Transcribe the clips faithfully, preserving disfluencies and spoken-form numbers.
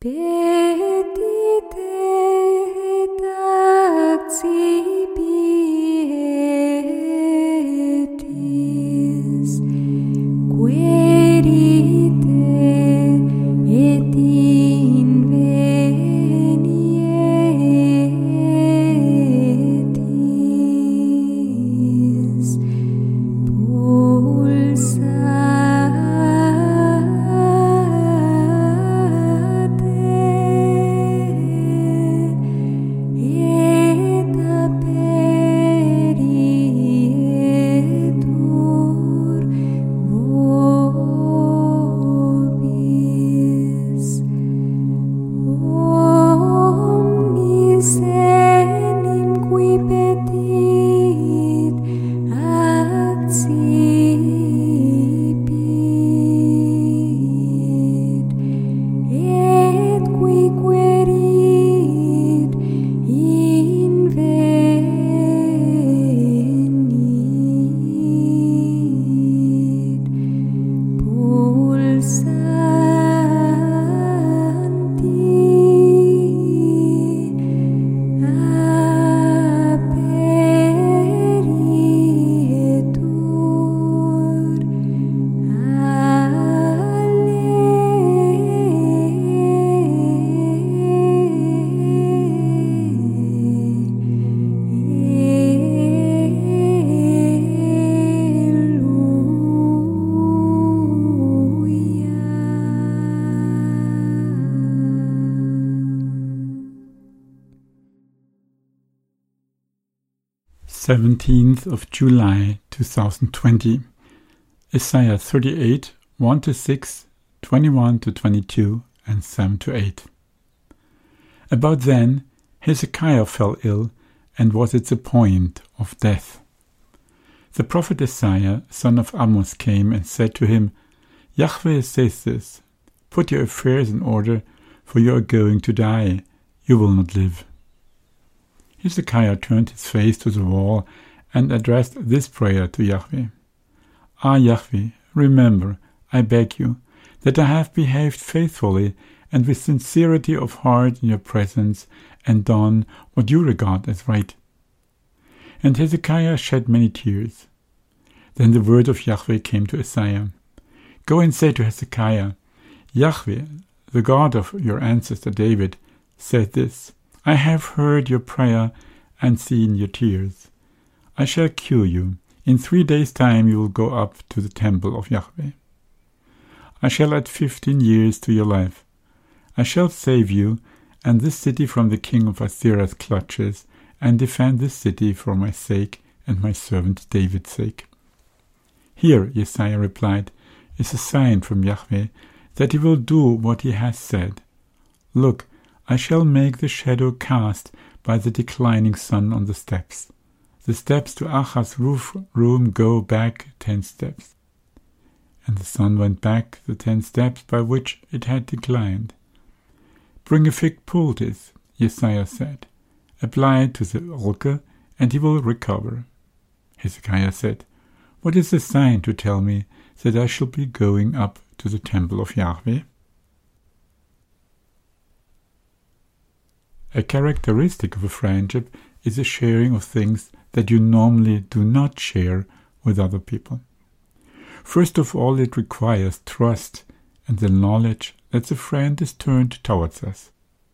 seventeenth of July two thousand twenty. Isaiah thirty-eight, one to six, twenty-one to twenty-two, and seven to eight. About then Hezekiah fell ill and was at the point of death. The prophet Isaiah, son of Amos, came and said to him, Yahweh says this, put your affairs in order, for you are going to die, you will not live. Hezekiah turned his face to the wall and addressed this prayer to Yahweh. Ah, Yahweh, remember, I beg you, that I have behaved faithfully and with sincerity of heart in your presence and done what you regard as right. And Hezekiah shed many tears. Then the word of Yahweh came to Isaiah. Go and say to Hezekiah, Yahweh, the God of your ancestor David, said this, I have heard your prayer and seen your tears. I shall cure you. In three days' time you will go up to the temple of Yahweh. I shall add fifteen years to your life. I shall save you and this city from the king of Assyria's clutches, and defend this city for my sake and my servant David's sake. Here, Isaiah replied, is a sign from Yahweh that he will do what he has said. Look, I shall make the shadow cast by the declining sun on the steps. The steps to Achaz's roof room go back ten steps. And the sun went back the ten steps by which it had declined. Bring a fig poultice, Isaiah said. Apply it to the ulcer, and he will recover. Hezekiah said, What is the sign to tell me that I shall be going up to the temple of Yahweh? A characteristic of a friendship is the sharing of things that you normally do not share with other people. First of all, it requires trust and the knowledge that the friend is turned towards us.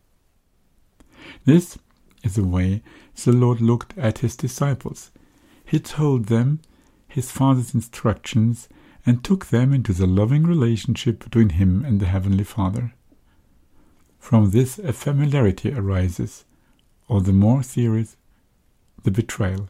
This is the way the Lord looked at his disciples. He told them his Father's instructions and took them into the loving relationship between him and the Heavenly Father. From this a familiarity arises, or the more serious, the betrayal.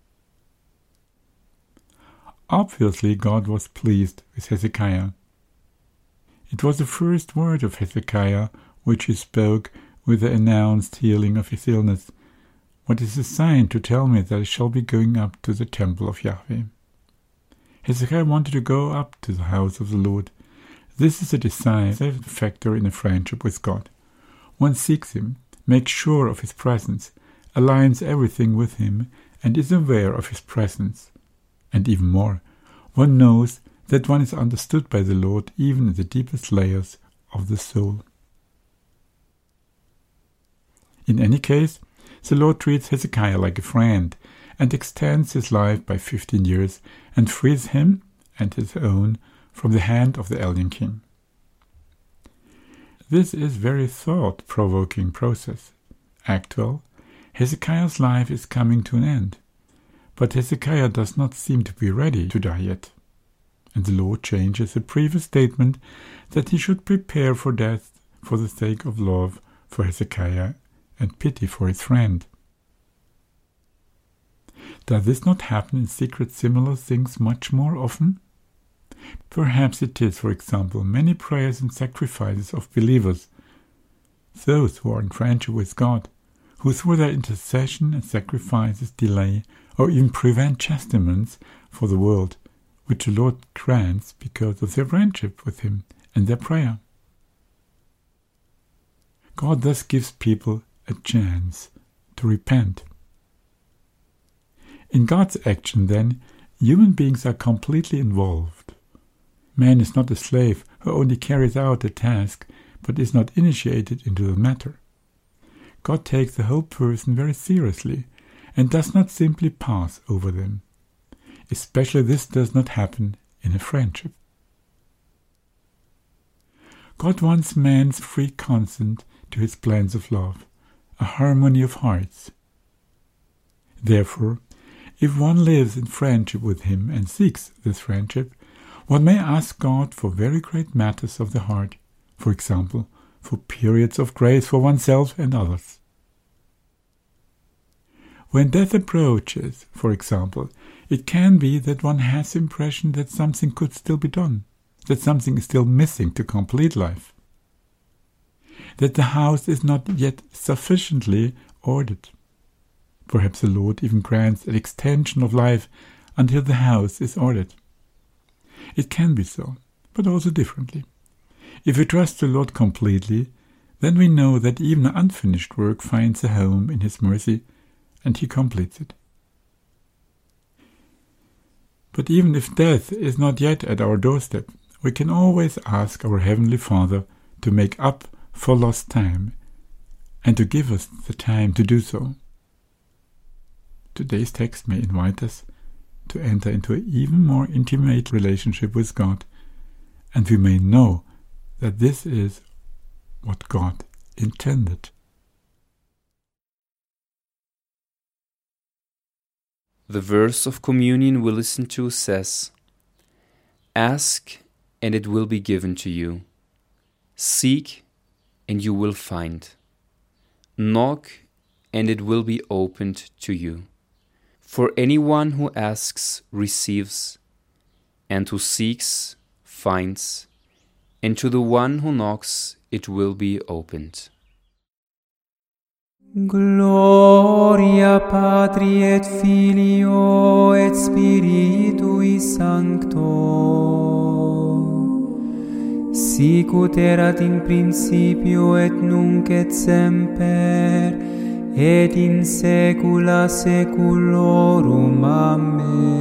Obviously, God was pleased with Hezekiah. It was the first word of Hezekiah which he spoke with the announced healing of his illness. What is a sign to tell me that I shall be going up to the temple of Yahweh? Hezekiah wanted to go up to the house of the Lord. This is a decisive factor in a friendship with God. One seeks him, makes sure of his presence, aligns everything with him, and is aware of his presence. And even more, one knows that one is understood by the Lord even in the deepest layers of the soul. In any case, the Lord treats Hezekiah like a friend and extends his life by fifteen years and frees him and his own from the hand of the alien king. This is very thought-provoking process. Actual, Hezekiah's life is coming to an end, but Hezekiah does not seem to be ready to die yet. And the Lord changes the previous statement that he should prepare for death for the sake of love for Hezekiah and pity for his friend. Does this not happen in secret similar things much more often? Perhaps it is, for example, many prayers and sacrifices of believers, those who are in friendship with God, who through their intercession and sacrifices delay or even prevent chastisements for the world, which the Lord grants because of their friendship with Him and their prayer. God thus gives people a chance to repent. In God's action, then, human beings are completely involved. Man is not a slave who only carries out a task but is not initiated into the matter. God takes the whole person very seriously and does not simply pass over them. Especially this does not happen in a friendship. God wants man's free consent to his plans of love, a harmony of hearts. Therefore, if one lives in friendship with him and seeks this friendship, one may ask God for very great matters of the heart, for example, for periods of grace for oneself and others. When death approaches, for example, it can be that one has the impression that something could still be done, that something is still missing to complete life, that the house is not yet sufficiently ordered. Perhaps the Lord even grants an extension of life until the house is ordered. It can be so, but also differently. If we trust the Lord completely, then we know that even unfinished work finds a home in His mercy, and He completes it. But even if death is not yet at our doorstep, we can always ask our Heavenly Father to make up for lost time and to give us the time to do so. Today's text may invite us to enter into an even more intimate relationship with God, and we may know that this is what God intended. The verse of communion we listen to says, "Ask, and it will be given to you. Seek, and you will find. Knock, and it will be opened to you. For anyone who asks receives, and who seeks finds, and to the one who knocks it will be opened." Gloria Patri et Filio et Spiritui Sancto, sicut erat in principio et nunc et semper, et in saecula saeculorum. Amen.